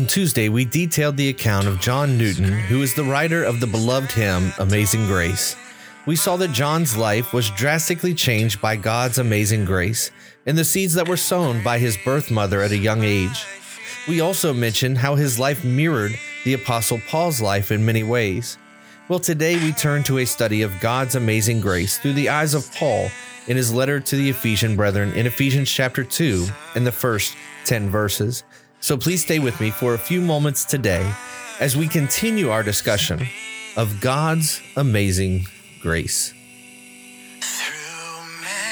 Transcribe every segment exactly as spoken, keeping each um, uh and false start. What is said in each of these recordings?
On Tuesday, we detailed the account of John Newton, who is the writer of the beloved hymn, Amazing Grace. We saw that John's life was drastically changed by God's amazing grace and the seeds that were sown by his birth mother at a young age. We also mentioned how his life mirrored the Apostle Paul's life in many ways. Well, today we turn to a study of God's amazing grace through the eyes of Paul in his letter to the Ephesian brethren in Ephesians chapter two and the first ten verses. So please stay with me for a few moments today as we continue our discussion of God's amazing grace. Through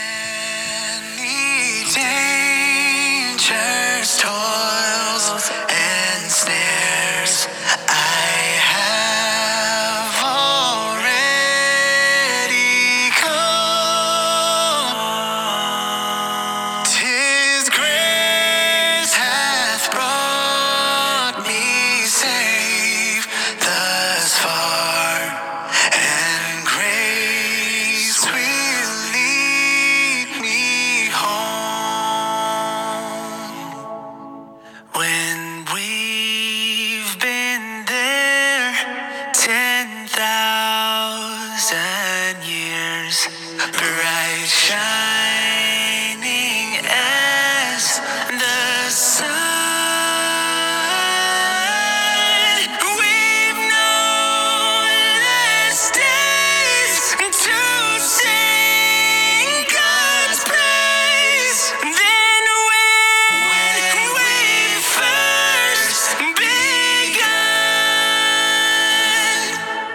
many dangers, toils, and snares, I have already come. 'Tis grace hath brought me safe thus far, and grace will lead me home. When we've been there ten thousand years, bright shining as the sun, we've known less days to sing God's praise than when we first begun.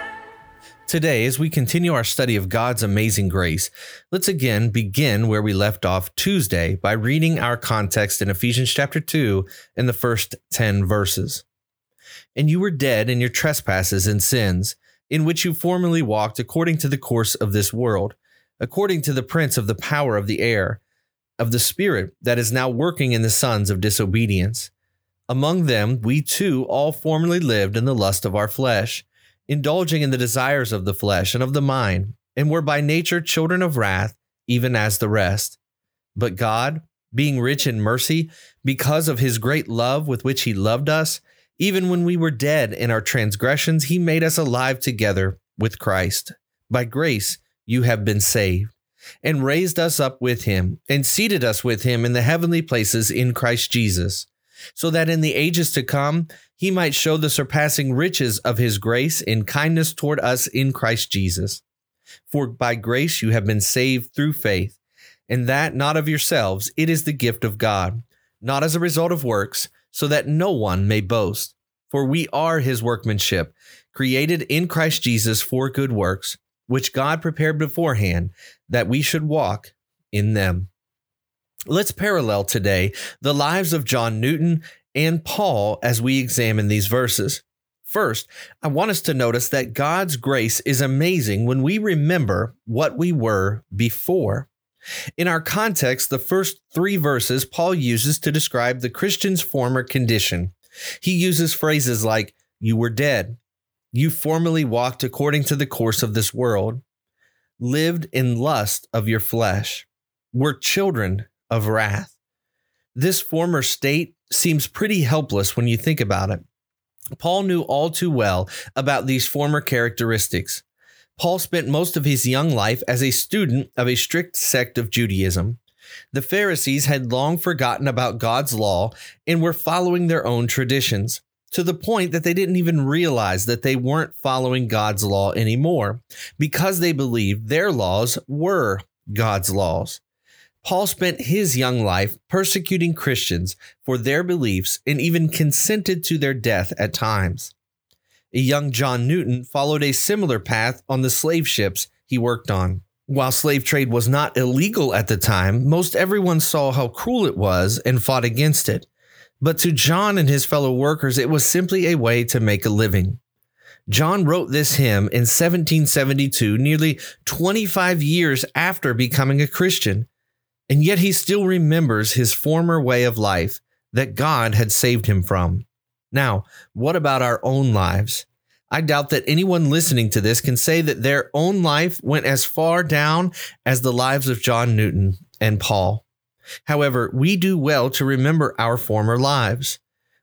Today, as we continue our study of God's amazing grace, let's again begin where we left off Tuesday by reading our context in Ephesians chapter two and the first ten verses. And you were dead in your trespasses and sins, in which you formerly walked according to the course of this world, according to the prince of the power of the air, of the spirit that is now working in the sons of disobedience. Among them we too all formerly lived in the lust of our flesh, indulging in the desires of the flesh and of the mind, and were by nature children of wrath, even as the rest. But God, being rich in mercy, because of his great love with which he loved us, even when we were dead in our transgressions, he made us alive together with Christ. By grace you have been saved, and raised us up with him, and seated us with him in the heavenly places in Christ Jesus, so that in the ages to come he might show the surpassing riches of his grace in kindness toward us in Christ Jesus. For by grace you have been saved through faith, and that not of yourselves, it is the gift of God, not as a result of works, so that no one may boast. For we are his workmanship, created in Christ Jesus for good works, which God prepared beforehand that we should walk in them. Let's parallel today the lives of John Newton and Paul as we examine these verses. First, I want us to notice that God's grace is amazing when we remember what we were before. In our context, the first three verses Paul uses to describe the Christian's former condition. He uses phrases like, "You were dead," "You formerly walked according to the course of this world," "lived in lust of your flesh," "were children of wrath." This former state seems pretty helpless when you think about it. Paul knew all too well about these former characteristics. Paul spent most of his young life as a student of a strict sect of Judaism. The Pharisees had long forgotten about God's law and were following their own traditions, to the point that they didn't even realize that they weren't following God's law anymore, because they believed their laws were God's laws. Paul spent his young life persecuting Christians for their beliefs and even consented to their death at times. A young John Newton followed a similar path on the slave ships he worked on. While slave trade was not illegal at the time, most everyone saw how cruel it was and fought against it. But to John and his fellow workers, it was simply a way to make a living. John wrote this hymn in seventeen seventy-two, nearly twenty-five years after becoming a Christian. And yet he still remembers his former way of life that God had saved him from. Now, what about our own lives? I doubt that anyone listening to this can say that their own life went as far down as the lives of John Newton and Paul. However, we do well to remember our former lives.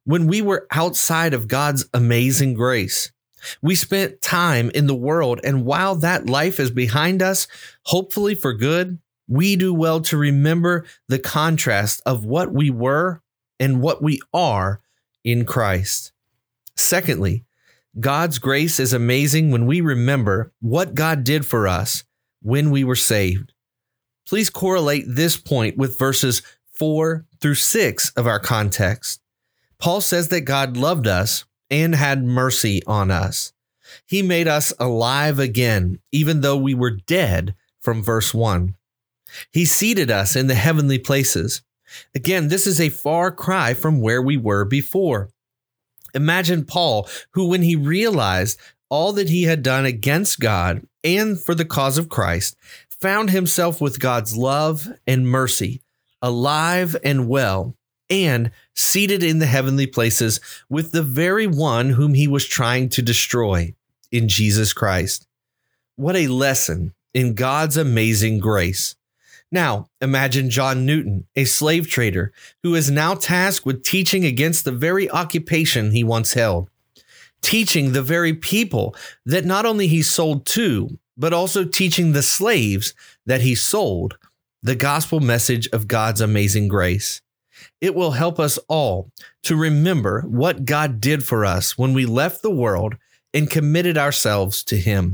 when we were outside of God's amazing grace. We spent time in the world, and while that life is behind us, hopefully for good, we do well to remember the contrast of what we were and what we are in Christ. Secondly, God's grace is amazing when we remember what God did for us when we were saved. Please correlate this point with verses four through six of our context. Paul says that God loved us and had mercy on us. He made us alive again, even though we were dead, from verse one. He seated us in the heavenly places. Again, this is a far cry from where we were before. Imagine Paul, who, when he realized all that he had done against God and for the cause of Christ, found himself with God's love and mercy, alive and well, and seated in the heavenly places with the very one whom he was trying to destroy, in Jesus Christ. What a lesson in God's amazing grace. Now, imagine John Newton, a slave trader, who is now tasked with teaching against the very occupation he once held, teaching the very people that not only he sold to, but also teaching the slaves that he sold the gospel message of God's amazing grace. It will help us all to remember what God did for us when we left the world and committed ourselves to him.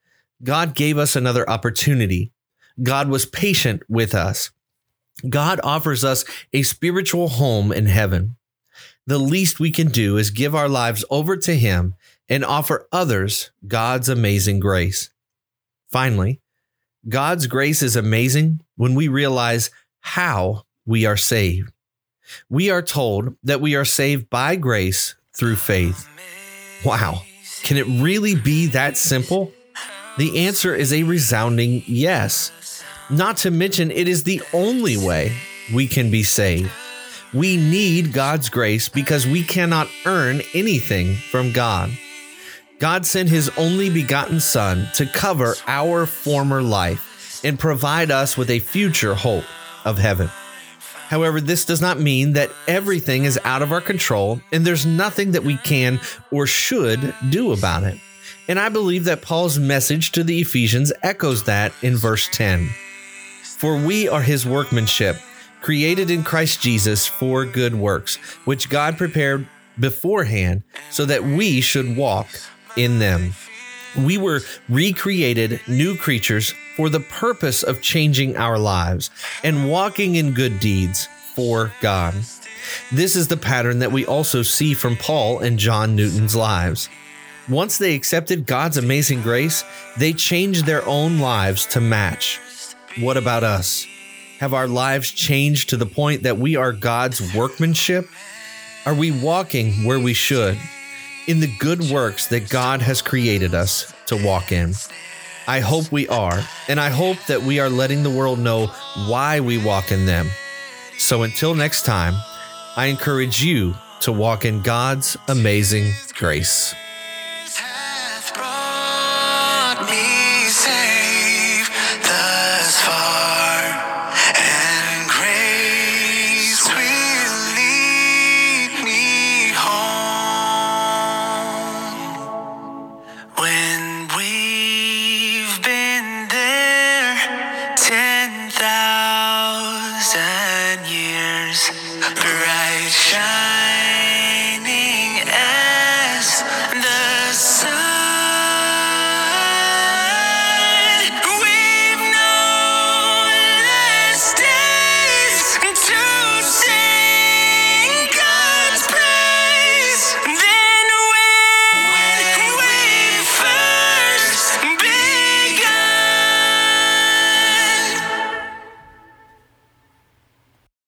God gave us another opportunity. God was patient with us. God offers us a spiritual home in heaven. The least we can do is give our lives over to him and offer others God's amazing grace. Finally, God's grace is amazing when we realize how we are saved. We are told that we are saved by grace through faith. Wow, can it really be that simple? The answer is a resounding yes. Not to mention, it is the only way we can be saved. We need God's grace because we cannot earn anything from God. God sent his only begotten Son to cover our former life and provide us with a future hope of heaven. However, this does not mean that everything is out of our control and there's nothing that we can or should do about it. And I believe that Paul's message to the Ephesians echoes that in verse ten. For we are his workmanship, created in Christ Jesus for good works, which God prepared beforehand so that we should walk in them. We were recreated new creatures for the purpose of changing our lives and walking in good deeds for God. This is the pattern that we also see from Paul and John Newton's lives. Once they accepted God's amazing grace, they changed their own lives to match. What about us? Have our lives changed to the point that we are God's workmanship? Are we walking where we should, in the good works that God has created us to walk in? I hope we are, and I hope that we are letting the world know why we walk in them. So until next time, I encourage you to walk in God's amazing grace. Hath brought me safe thus far, and grace will lead me home. When we've been there ten thousand years, bright shine.